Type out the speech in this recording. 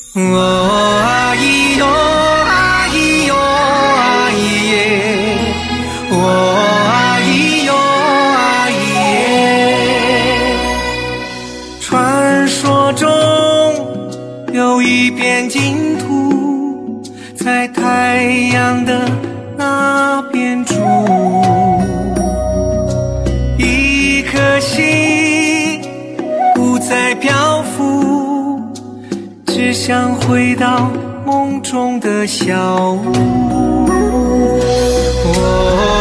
哦啊咿哟啊咿哟啊咿耶，哦啊咿哟啊咿耶。传说中有一片净土，在太阳的那边住，一颗心不再漂浮，只想回到梦中的小屋。哦